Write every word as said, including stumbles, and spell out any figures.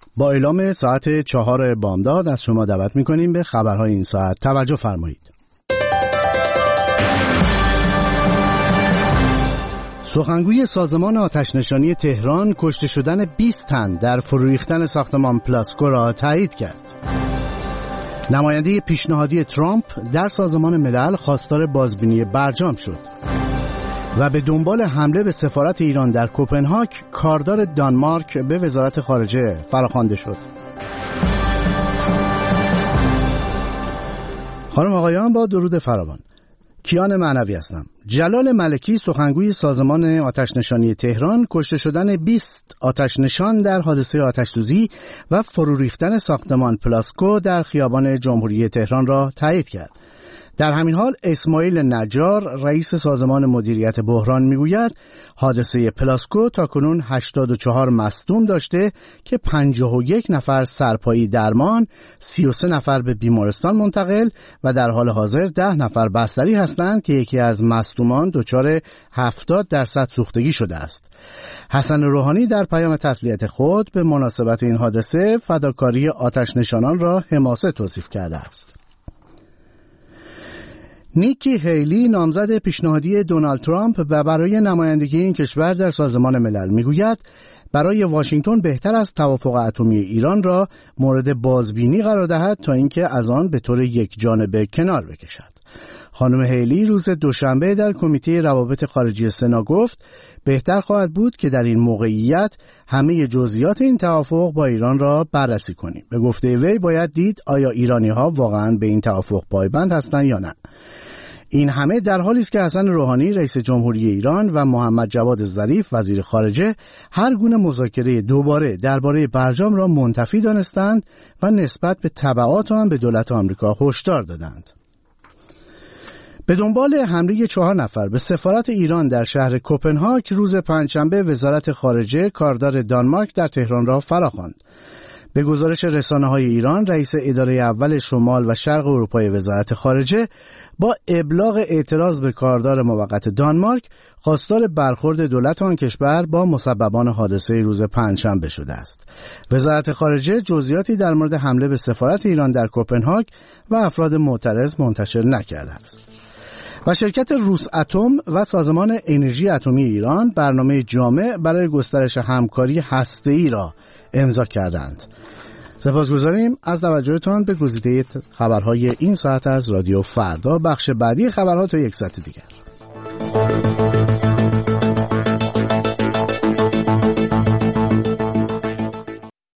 با اعلام ساعت چهار بامداد از شما دعوت می‌کنیم به خبرهای این ساعت توجه فرمایید. سخنگوی سازمان آتش‌نشانی تهران کشته شدن بیست تن در فرو ریختن ساختمان پلاسکو را تایید کرد. نماینده پیشنهادی ترامپ در سازمان ملل خواستار بازبینی برجام شد. و به دنبال حمله به سفارت ایران در کوپنهاگ، کاردار دانمارک به وزارت خارجه فراخوانده شد. خانم آقایان، با درود فراوان، کیان معنوی هستم. جلال ملکی سخنگوی سازمان آتش‌نشانی تهران کشته شدن بیست آتش‌نشان در حادثه آتش‌سوزی و فرو ریختن ساختمان پلاسکو در خیابان جمهوری تهران را تایید کرد. در همین حال اسماعیل نجار رئیس سازمان مدیریت بحران میگوید حادثه پلاسکو تاکنون هشتاد و چهار مصدوم داشته که پنجاه و یک نفر سرپایی درمان، سی و سه نفر به بیمارستان منتقل و در حال حاضر ده نفر بستری هستند که یکی از مصدومان دچار هفتاد درصد سوختگی شده است. حسن روحانی در پیام تسلیت خود به مناسبت این حادثه فداکاری آتش‌نشانان را حماسه توصیف کرده است. نیکی هیلی نامزد پیشنهادی دونالد ترامپ و برای نمایندگی این کشور در سازمان ملل میگوید برای واشنگتن بهتر است توافق اتمی ایران را مورد بازبینی قرار دهد تا اینکه از آن به طور یک جانبه کنار بکشد. خانم هیلی روز دوشنبه در کمیته روابط خارجی سنا گفت بهتر خواهد بود که در این موقعیت همه جزئیات این توافق با ایران را بررسی کنیم. به گفته وی باید دید آیا ایرانی ها واقعا به این توافق پایبند هستند یا نه. این همه در حالی است که حسن روحانی رئیس جمهوری ایران و محمد جواد ظریف وزیر خارجه هر گونه مذاکره دوباره درباره برجام را منتفی دانستند و نسبت به تبعات آن به دولت آمریکا هشدار دادند. به دنبال حمله چهار نفر به سفارت ایران در شهر کوپنهاگ روز پنجشنبه وزارت خارجه کاردار دانمارک در تهران را فراخواند. به گزارش رسانه‌های ایران، رئیس اداره اول شمال و شرق اروپای وزارت خارجه با ابلاغ اعتراض به کاردار موقت دانمارک خواستار برخورد دولت آن کشور با مسببان حادثه روز پنجشنبه شده است. وزارت خارجه جزئیاتی در مورد حمله به سفارت ایران در کوپنهاگ و افراد معترض منتشر نکرده است. و شرکت روس اتم و سازمان انرژی اتمی ایران برنامه جامع برای گسترش همکاری هسته‌ای را امضا کردند. سپاسگزاریم از توجهتان به گزیده خبرهای این ساعت از رادیو فردا. بخش بعدی خبرها تا یک ساعت دیگر.